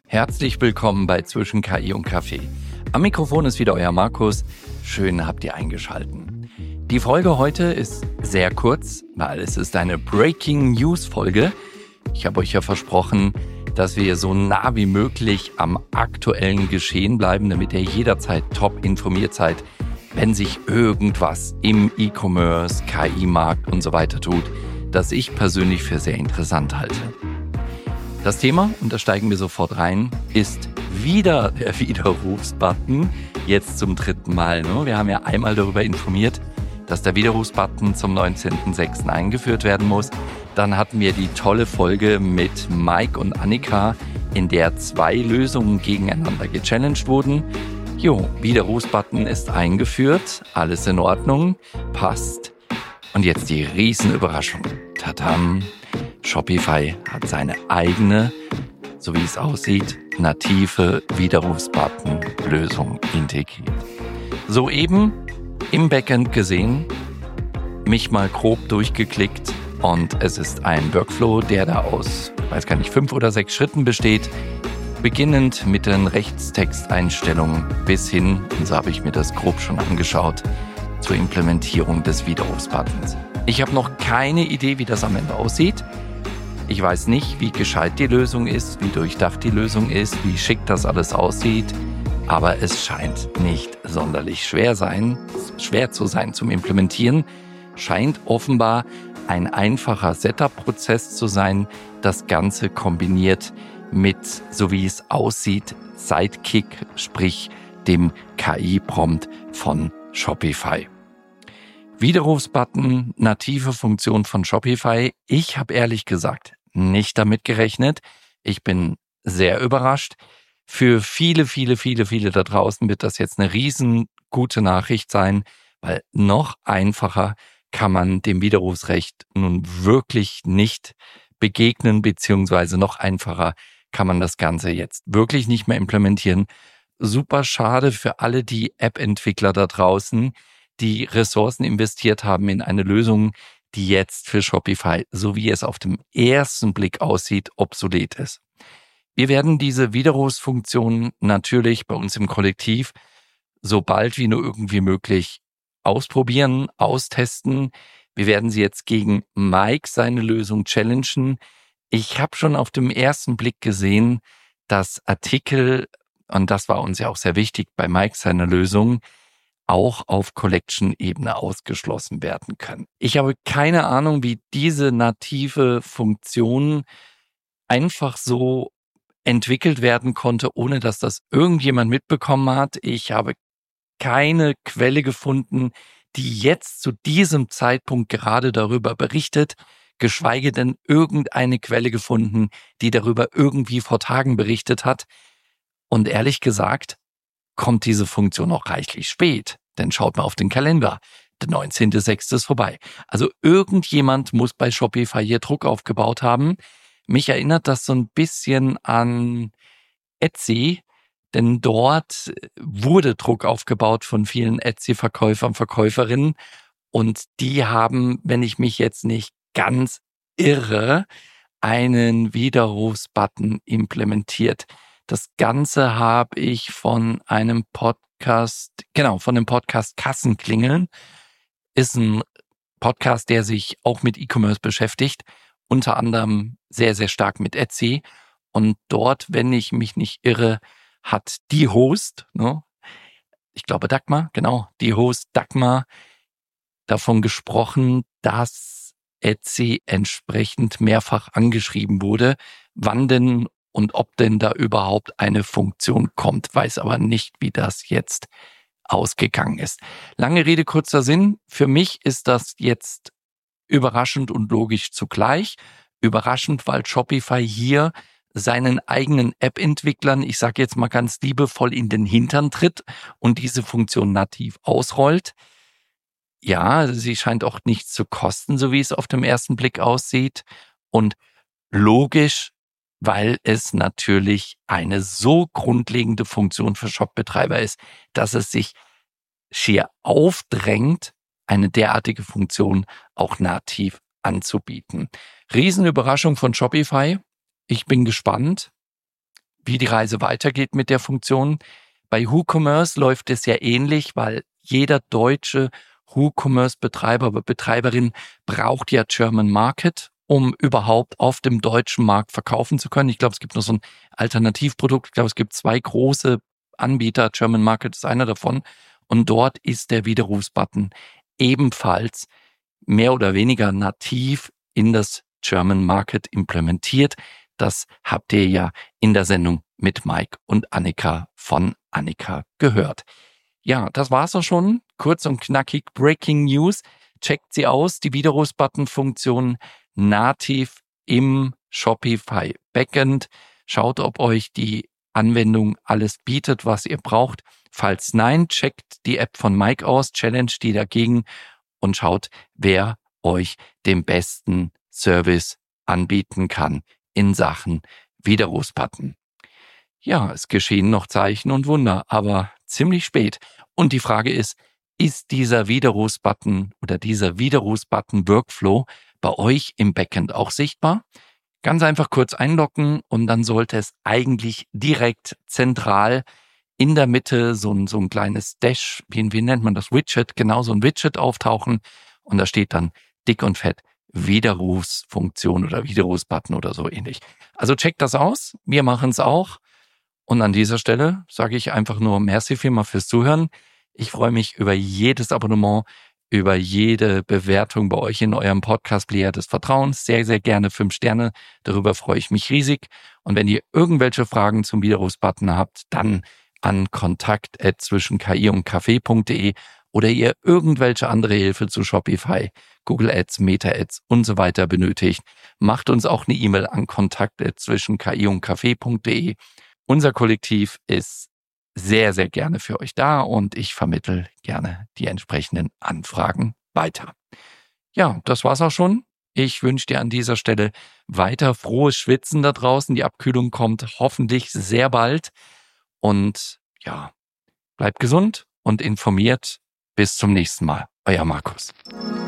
Herzlich willkommen bei Zwischen KI und Kaffee. Am Mikrofon ist wieder euer Markus. Schön habt ihr eingeschalten. Die Folge heute ist sehr kurz, weil es ist eine Breaking News Folge. Ich habe euch ja versprochen, dass wir so nah wie möglich am aktuellen Geschehen bleiben, damit ihr jederzeit top informiert seid, wenn sich irgendwas im E-Commerce, KI-Markt und so weiter tut, das ich persönlich für sehr interessant halte. Das Thema, und da steigen wir sofort rein, ist wieder der Widerrufsbutton, jetzt zum 3. Mal. Wir haben ja einmal darüber informiert, dass der Widerrufsbutton zum 19.06. eingeführt werden muss. Dann hatten wir die tolle Folge mit Mike und Annika, in der 2 Lösungen gegeneinander gechallenged wurden. Widerrufsbutton ist eingeführt, alles in Ordnung, passt. Und jetzt die Riesenüberraschung. Tadam! Shopify hat seine eigene, so wie es aussieht, native Widerrufsbutton-Lösung integriert. Soeben im Backend gesehen, mich mal grob durchgeklickt und es ist ein Workflow, der da aus, 5 oder 6 Schritten besteht, beginnend mit den Rechtstexteinstellungen bis hin, und so habe ich mir das grob schon angeschaut, zur Implementierung des Widerrufsbuttons. Ich habe noch keine Idee, wie das am Ende aussieht. Ich weiß nicht, wie gescheit die Lösung ist, wie durchdacht die Lösung ist, wie schick das alles aussieht. Aber es scheint nicht sonderlich schwer zu sein zum Implementieren. Scheint offenbar ein einfacher Setup-Prozess zu sein. Das Ganze kombiniert mit, so wie es aussieht, Sidekick, sprich dem KI-Prompt von Shopify. Widerrufsbutton, native Funktion von Shopify. Ich habe ehrlich gesagt nicht damit gerechnet. Ich bin sehr überrascht. Für viele da draußen wird das jetzt eine riesengute Nachricht sein, weil noch einfacher kann man dem Widerrufsrecht nun wirklich nicht begegnen, beziehungsweise noch einfacher kann man das Ganze jetzt wirklich nicht mehr implementieren. Super schade für alle die App-Entwickler da draußen, die Ressourcen investiert haben in eine Lösung, die jetzt für Shopify, so wie es auf dem ersten Blick aussieht, obsolet ist. Wir werden diese Widerrufsfunktion natürlich bei uns im Kollektiv so bald wie nur irgendwie möglich ausprobieren, austesten. Wir werden sie jetzt gegen Mike seine Lösung challengen. Ich habe schon auf dem ersten Blick gesehen, dass Artikel, und das war uns ja auch sehr wichtig bei Mike seiner Lösung, auch auf Collection-Ebene ausgeschlossen werden können. Ich habe keine Ahnung, wie diese native Funktion einfach so entwickelt werden konnte, ohne dass das irgendjemand mitbekommen hat. Ich habe keine Quelle gefunden, die jetzt zu diesem Zeitpunkt gerade darüber berichtet, geschweige denn irgendeine Quelle gefunden, die darüber irgendwie vor Tagen berichtet hat. Und ehrlich gesagt, kommt diese Funktion auch reichlich spät. Denn schaut mal auf den Kalender. Der 19.06. ist vorbei. Also irgendjemand muss bei Shopify hier Druck aufgebaut haben. Mich erinnert das so ein bisschen an Etsy, denn dort wurde Druck aufgebaut von vielen Etsy-Verkäufern, Verkäuferinnen. Und die haben, wenn ich mich jetzt nicht ganz irre, einen Widerrufsbutton implementiert. Das Ganze habe ich von einem Podcast Kassenklingeln. Ist ein Podcast, der sich auch mit E-Commerce beschäftigt, unter anderem sehr, sehr stark mit Etsy. Und dort, wenn ich mich nicht irre, hat die Host, ich glaube Dagmar, die Host Dagmar davon gesprochen, dass Etsy entsprechend mehrfach angeschrieben wurde, wann denn und ob denn da überhaupt eine Funktion kommt, weiß aber nicht, wie das jetzt ausgegangen ist. Lange Rede, kurzer Sinn. Für mich ist das jetzt überraschend und logisch zugleich. Überraschend, weil Shopify hier seinen eigenen App-Entwicklern, ich sage jetzt mal ganz liebevoll, in den Hintern tritt und diese Funktion nativ ausrollt. Ja, sie scheint auch nichts zu kosten, so wie es auf dem ersten Blick aussieht. Und logisch, weil es natürlich eine so grundlegende Funktion für Shopbetreiber ist, dass es sich schier aufdrängt, eine derartige Funktion auch nativ anzubieten. Riesenüberraschung von Shopify. Ich bin gespannt, wie die Reise weitergeht mit der Funktion. Bei WooCommerce läuft es ja ähnlich, weil jeder deutsche WooCommerce-Betreiber oder Betreiberin braucht ja German Market, um überhaupt auf dem deutschen Markt verkaufen zu können. Ich glaube, es gibt noch so ein Alternativprodukt. Ich glaube, es gibt 2 große Anbieter. German Market ist einer davon. Und dort ist der Widerrufsbutton ebenfalls mehr oder weniger nativ in das German Market implementiert. Das habt ihr ja in der Sendung mit Mike und Annika von Annika gehört. Ja, das war's auch schon. Kurz und knackig Breaking News. Checkt sie aus, die Widerrufsbutton-Funktion nativ im Shopify Backend. Schaut, ob euch die Anwendung alles bietet, was ihr braucht. Falls nein, checkt die App von Mike aus, challenge die dagegen und schaut, wer euch den besten Service anbieten kann in Sachen Widerrufsbutton. Ja, es geschehen noch Zeichen und Wunder, aber ziemlich spät. Und die Frage ist dieser Widerrufsbutton oder dieser Widerrufsbutton-Workflow bei euch im Backend auch sichtbar? Ganz einfach kurz einloggen und dann sollte es eigentlich direkt zentral in der Mitte so ein kleines Dash, wie nennt man das, Widget, genau so ein Widget auftauchen und da steht dann dick und fett Widerrufsfunktion oder Widerrufsbutton oder so ähnlich. Also checkt das aus, wir machen es auch. Und an dieser Stelle sage ich einfach nur merci vielmal fürs Zuhören. Ich freue mich über jedes Abonnement, über jede Bewertung bei euch in eurem Podcast-Player des Vertrauens. Sehr, sehr gerne 5 Sterne. Darüber freue ich mich riesig. Und wenn ihr irgendwelche Fragen zum Widerrufsbutton habt, dann an kontakt@zwischenki-und-kaffee.de oder ihr irgendwelche andere Hilfe zu Shopify, Google Ads, Meta Ads und so weiter benötigt, macht uns auch eine E-Mail an kontakt@zwischenki-und-kaffee.de. Unser Kollektiv ist sehr, sehr gerne für euch da und ich vermittle gerne die entsprechenden Anfragen weiter. Ja, das war's auch schon. Ich wünsche dir an dieser Stelle weiter frohes Schwitzen da draußen. Die Abkühlung kommt hoffentlich sehr bald. Und ja, bleibt gesund und informiert. Bis zum nächsten Mal. Euer Markus.